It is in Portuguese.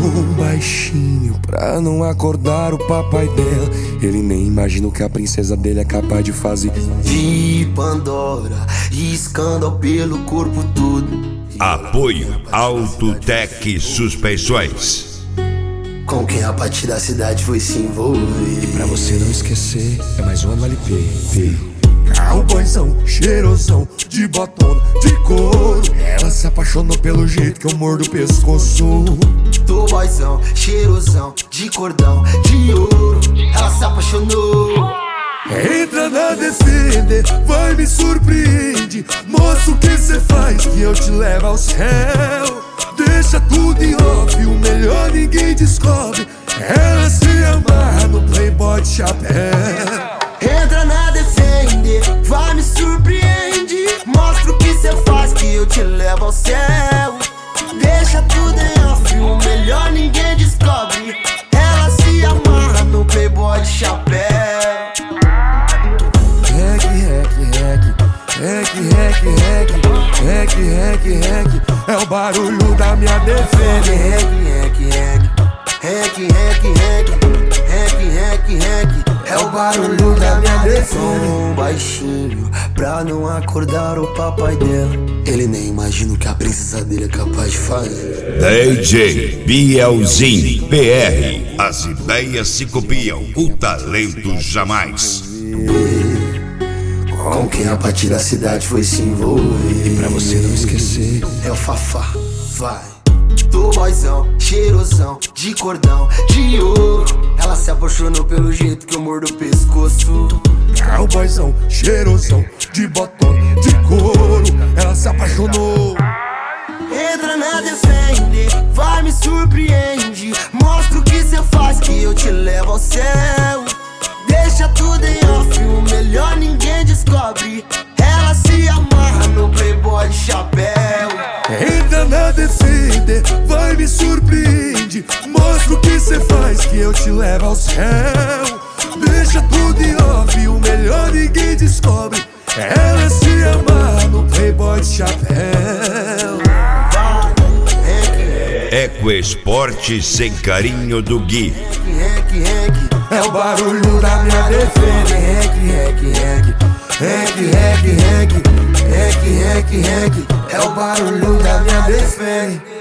baixinho pra não acordar o papai dela. Ele nem imagina o que a princesa dele é capaz de fazer. De Pandora e escândalo pelo corpo todo. Apoio Autotec Suspensões. Com quem a partir da cidade foi se envolver. E pra você não esquecer, é mais uma LP. Cowboyzão, cheirosão, de botona, de couro. Ela se apaixonou pelo jeito que eu mordo o pescoço. Do boyzão, cheirosão, de cordão, de ouro. Ela se apaixonou. Entra na Defender, vai me surpreende. Mostra o que cê faz que eu te levo ao céu. Deixa tudo em off, o melhor ninguém descobre. Ela se amarra no Playboy de chapéu. Entra na Defender, vai me surpreende. Mostra o que cê faz que eu te levo ao céu. Deixa tudo em off, o melhor ninguém descobre. Ela se amarra no Playboy de chapéu. Rec, é o barulho da minha Defender. Rec, é o barulho da minha Defender. Baixinho, pra não acordar o papai dela. Ele nem imagina o que a princesa dele é capaz de fazer. DJ Bielzinho PR. As ideias se copiam, o talento jamais. Com quem a partir da cidade foi se envolver. E pra você não esquecer, é o Fafá, vai. Do boyzão, cheirosão, de cordão, de ouro. Ela se apaixonou pelo jeito que eu mordo o pescoço. Cowboyzão, cheirosão, de botona, de couro. Ela se apaixonou. Entra na Defender, vai me surpreende. Mostra o que cê faz que eu te levo ao céu. Deixa tudo em off, o melhor ninguém descobre. Ela se amarra no Playboy de chapéu. Entra na Defender, vai me surpreende. Mostra o que cê faz que eu te levo ao céu. Deixa tudo em off, o melhor ninguém descobre. Ela se amarra no Playboy de chapéu. Ecoesporte sem carinho do Gui. É o barulho da minha Defender. É o barulho da minha Defender.